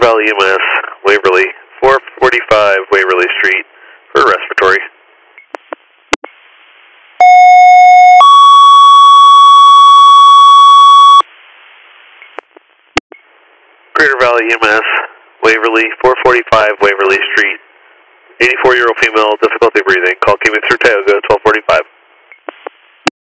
Valley EMS, Waverly, 445 Waverly Street for respiratory. Greater Valley EMS, Waverly, 445 Waverly Street, 84-year-old female, difficulty breathing. Call came in through Tioga, 1245.